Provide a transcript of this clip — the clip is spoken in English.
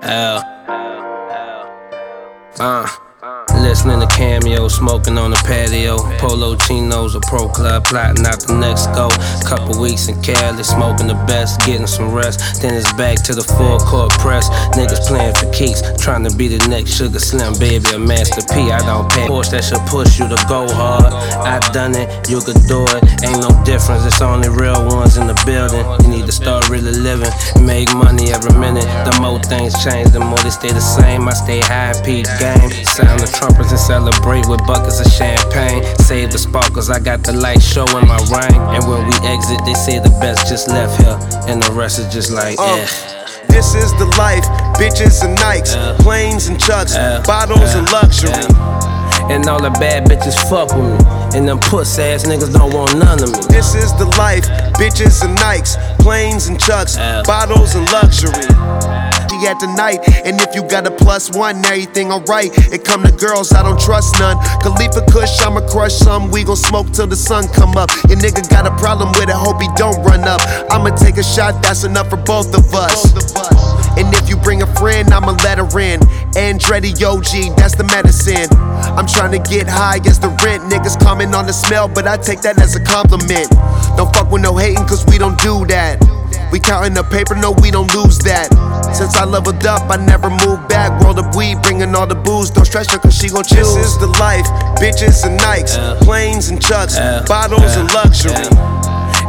Listening to Cameo, smoking on the patio. Polo chinos, a pro club, plotting out the next go. Couple weeks in Cali, smoking the best, getting some rest. Then it's back to the full court press. Niggas playing for keeps, trying to be the next Sugar Slim Baby or Master P. I don't pay Porsche that should push you to go hard. I done it, you could do it. Ain't no difference, it's only real ones in the building. You need to start really living, make money every minute. The more things change, the more they stay the same. I stay high and peep game. Sound the trumpets and celebrate with buckets of champagne. Save the sparkles, I got the light show in my ring. And when we exit, they say the best just left here, and the rest is just like, This is the life, bitches and Nikes, planes and chucks, bottles and luxury. And all the bad bitches fuck with me, and them puss ass niggas don't want none of me. This is the life, bitches and Nikes, planes and chucks, bottles and luxury. At the night, and if you got a +1, everything alright. It come to girls, I don't trust none. Khalifa Kush, I'ma crush some. We gon' smoke till the sun come up. Your nigga got a problem with it, hope he don't run up. I'ma take a shot, that's enough for both of us. And if you bring a friend, I'ma let her in. Andretti OG, that's the medicine. I'm trying to get high as the rent. Niggas comment on the smell, but I take that as a compliment. Don't fuck with no hating, cause we don't do that. We counting the paper, no, we don't lose that. Since I leveled up, I never moved back. Roll up weed, bringing all the booze. Don't stress her, cause she gon' choose. This is the life, bitches and Nikes, planes and chucks, bottles and luxury.